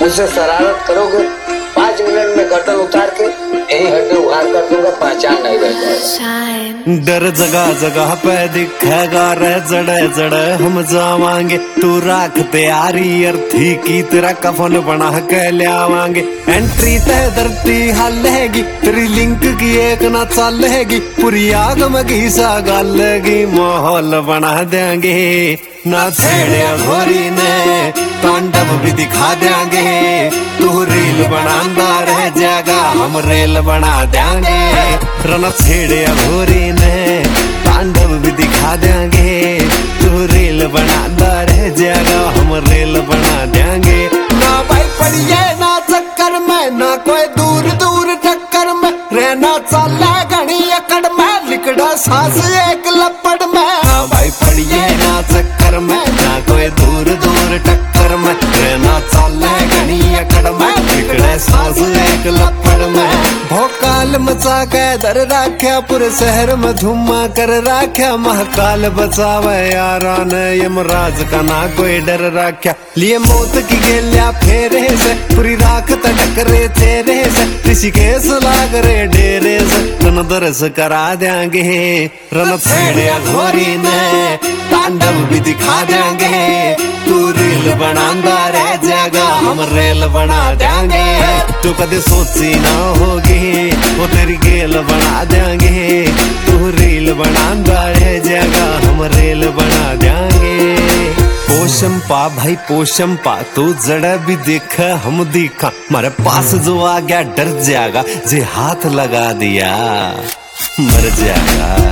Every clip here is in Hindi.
मुझसे शरारत करोगे 5 मिनट में गर्दन उतार के यही हड्डी उघाड़ कर दूंगा, पहचान नहीं रह जाएगा। डर जगह जगह पे दिखेगा रे, जड़े जड़े हम जावांगे। तू राख तैयारी अर्थी की, तेरा कफन बना के ले आवांगे। एंट्री तय धरती हलेगी, तेरी लिंक की एक ना चलेगी। पूरी आग में घीसा गालेगी, माहौल बना देंगे। ना छेड़े घोरी ने तांडव भी दिखा देंगे। तू रील बनांदा रह जाएगा, हम रेल बना देंगे। रन छेड़े घोरी ने तांडव भी दिखा देंगे। तू रील बनांदा रह जाएगा, हम रेल बना देंगे। ना भाई पड़िए ना चक्कर में, ना कोई दूर दूर टक्कर में। रहना चला घनी अकड़ में, लिकड़ा सांस एक लपड़ में। ना भाई पड़िए ना चक्कर में, ना कोई दूर दूर टक्कर में। रहना चला घनी अकड़ में, लिकड़ा सांस एक लपड़ में। भोकाल मचा के दर राख्या, पूरे शहर में धुमा कर राख्या। महाकाल बचावे यारा ने, यमराज का ना कोई डर राख्या। लिए मौत की गेलिया फेरे से, पूरी राख टकरे तेरे से। ऋषिकेश लाग रे डेरे से, तन दरस करा देंगे। रन छेड़े घोरी ने तांडव भी दिखा देंगे। तू रील बनांदा रह जाएगा, हम रेल बना देंगे। तू कदे सोची ना होगी, वो तेरी गेल बना देंगे। तू रील बनांदा रह जाएगा, हम रेल बना देंगे। पोषम पा भाई पोषम पा, तू जड़ा भी देख हम दिखा। हमारे पास जो आ गया डर जाएगा, जे हाथ लगा दिया मर जाएगा।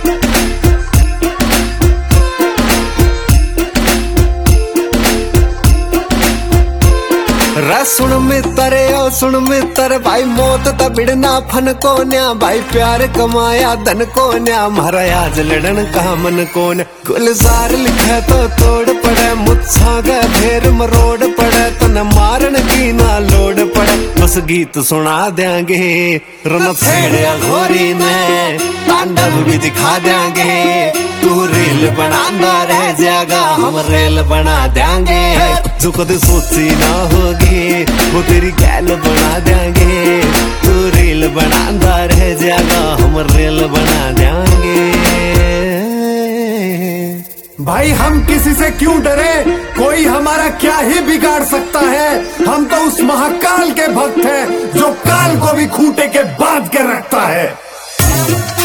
सुन मित्र ओ सुन मित्र, भाई मौत त बिड़ना फन को न्या। भाई प्यार कमाया धन को न्या, मारा आज लड़न का मन को न्या। गुलजार लिखे तो तोड़ पड़े, मुच्छा गए फिर मरोड़ पड़े। तन मारन की ना लोड पड़े, बस गीत सुना देंगे। रन छेड़े घोरी ने तांडव भी दिखा देंगे। तू रील बनांदा रह जाएगा, हम रेल बना देंगे। जो कदे सोची ना होगी, वो तेरी गैल बना देंगे। तू रील बनांदा रह जाएगा, हम रेल बना देंगे। भाई हम किसी से क्यों डरे, कोई हमारा क्या ही बिगाड़ सकता है। हम तो उस महाकाल के भक्त हैं, जो काल को भी खूंटे के बांध के रखता है।